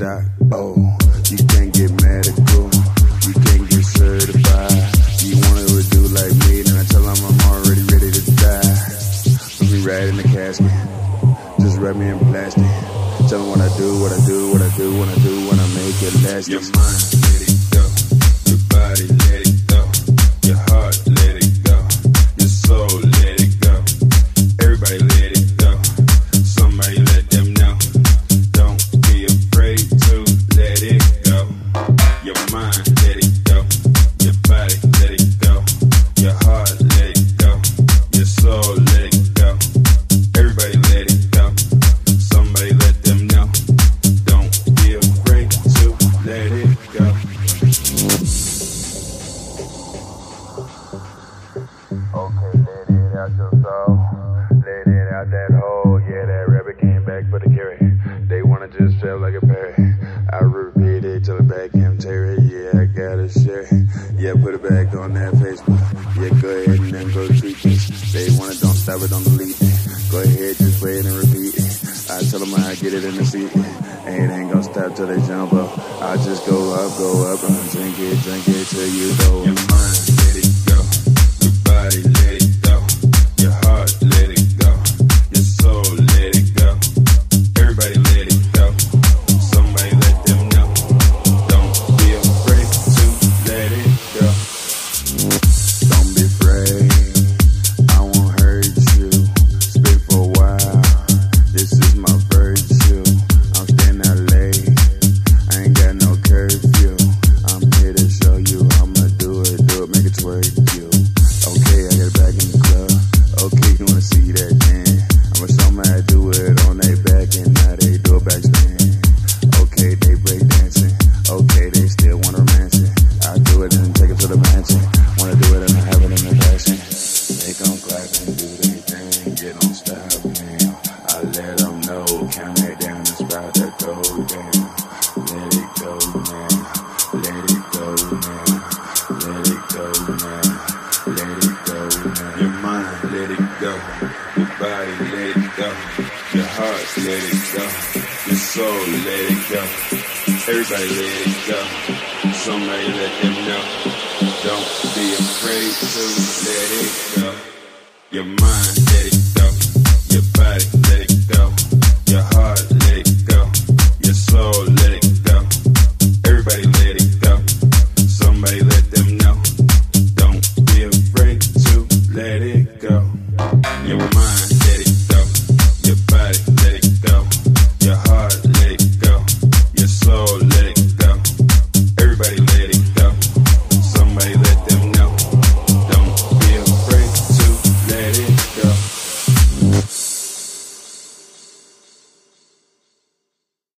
doc. Oh, you can't get medical, you can't get certified. You wanna do like me, then I tell them I'm already ready to die. Put me right in the casket, just wrap me in plastic. Tell me what I do, what I do, what I do, what I do when I make it last. Your mind, let it go. Your body, let it go. Your heart, let it go. Your soul, let it go. Everybody, let it go. Somebody, let them know. Don't be afraid to let it go. Your mind, let it go. Your body, let it go. Your heart, let it go. Your soul, let it go. Everybody, let it go. Somebody, let them know. Don't be afraid to let it go. Okay, let it out your soul. Let it out that hole. Yeah, that rabbit came back for the carry. They wanna just feel like a parrot. I repeat it till the back him Terry. Yeah, I gotta share. Yeah, put it back on that Facebook. Yeah, go ahead and then go tweet this. They wanna don't stop it, don't delete it. Go ahead, just play it and repeat it. I tell them I get it in the seat. And it ain't gonna stop till they jump up. I just go up, and drink it till you go. Your mind, let it go. Your body, let it go. Your heart, let it go. Your soul, let it go. Everybody, let it go. Somebody, let them know. Don't be afraid to let it go. Don't be afraid, I won't hurt you. Spit for a while, this is my virtue. I'm staying out late, I ain't got no curfew. I'm here to show you I'ma do it, make it twerk you. Okay, I got it back in the club. Okay, you wanna see that then? I'ma show me how to do it on they back and now they do it backspin. Okay, they break dancing. Okay, they still wanna romance it. I do it and take it to the mansion. Wanna do it and I have it in the passion. They gon' clap and do their thing. Get on stop now. I let them know. Count it down and sprout that go down. Let it go now. Let it go now. Let it go now. Let it go now. Your mind, let it go. Your body, let it go. Your heart, let it go. Your soul, let it go. Everybody, let it go. Somebody, let them know. Don't be afraid to let it go. Your mind, let it go.